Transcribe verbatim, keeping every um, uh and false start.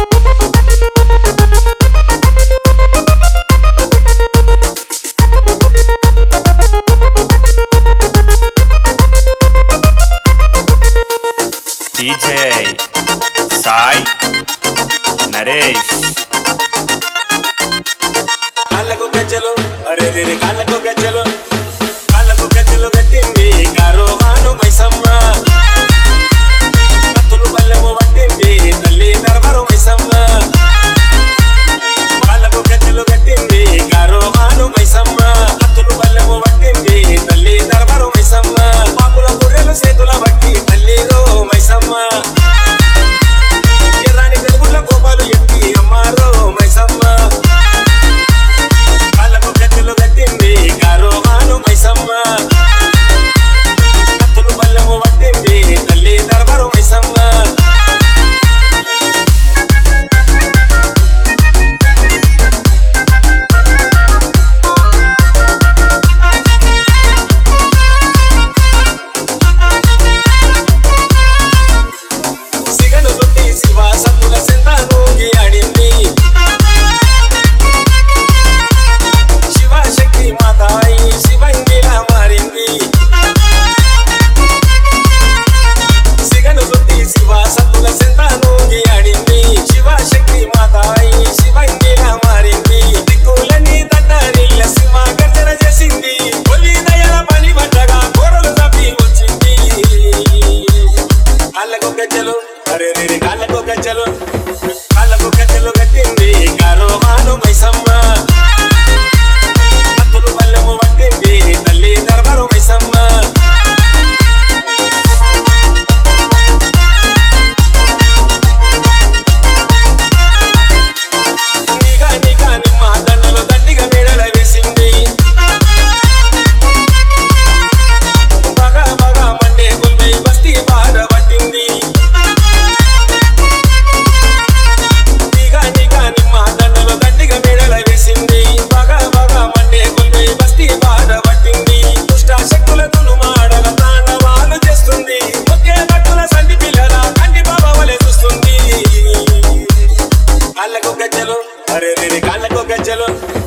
DJ Sai Naresh काళ్ళకు గజ్జలు అరే రే కాళ్ళకు గజ్జలు కాళ్ళకు గజ్జలు కట్టింది కారో మాను మైసమ్మ కత్తులు బల్లెము పట్టింది తల్లి దర్బారు మైసమ్మ కాళ్ళకు గజ్జలు కట్టింది కారో మాను మైసమ్మ కత్తులు బల్లెము పట్టింది తల్లి దర్బారు మైసమ్మ పాపుల గుర్రెలు చేతుల బట్టి తల్లి రో మైసమ్మ ఎర్రాని తెలుగుల కోపాలు ఎత్తి అమ్మారో మైసమ్మ అరే రే కాళ్ళకు గజ్జలు కాళ్ళకు గజ్జలు కట్టింది కారో మాను మైసమ్మ కత్తులు బల్లెము పట్టింది తల్లి దర్బారు మైసమ్మ నీగా నీగా నిమ్మ దండలు దండిగా మేడల వేసింది బాగా బాగా మండే గుల్మై బస్తీ బాధ పట్టింది కాళ్ళకు గజ్జలు అరే రే కాళ్ళకు గజ్జలు